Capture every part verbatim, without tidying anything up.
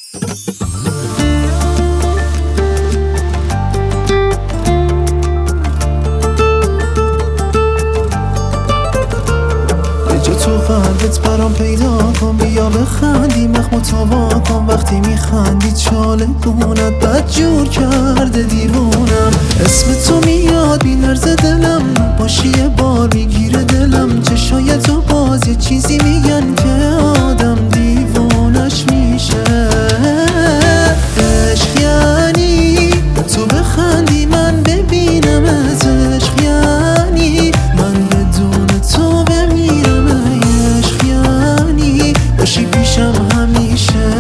تو قلبت برام پیدا کن، بیا بخندیم اخمو تابا کن. وقتی میخندی چاله گونت بد جور کرده دیوونم. اسم تو میاد بی‌نرز دلم، باشی یه بار میگیره دلم. چشای تو باز یه چیزی میگن که آدم دیوونش میشه. عشق یعنی تو بخندی من ببینمت، عشق یعنی من بدون تو بمیرم. عشق یعنی باشی پیشم همیشه.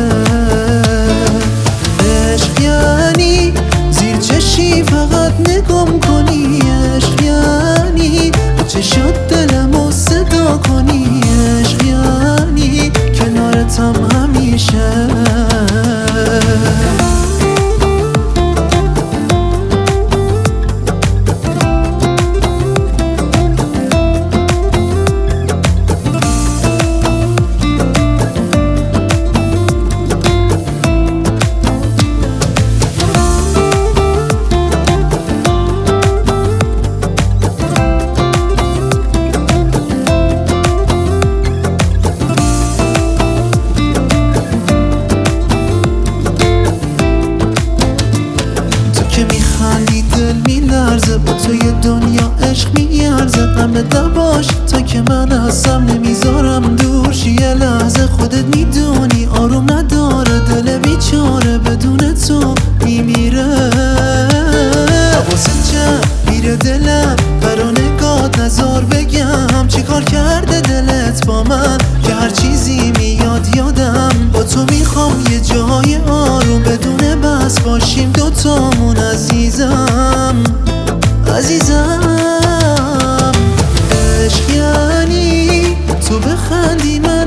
عشق یعنی زیر چشی فقط نگم کنی. عشق یعنی با چشات دلمو صدا کنی. عشق یعنی کنارتم همیشه. میخندی دل میلرزه، با تو یه دنیا عشق میارزه. غم نباش تا که من هستم، نمیذارم دور شی یه لحظه. خودت میدونی آروم نداره دل بیچاره، بدون تو میمیره. حواست جمع میره دلم، برا نگات نزار بگم. چیکار کرده دلت با من که هر چیزی میاد یادم. با تو میخوام یه جای آروم، بدون بس باشیم دوتامون. عزیزم عزیزم عشق یعنی تو بخندی من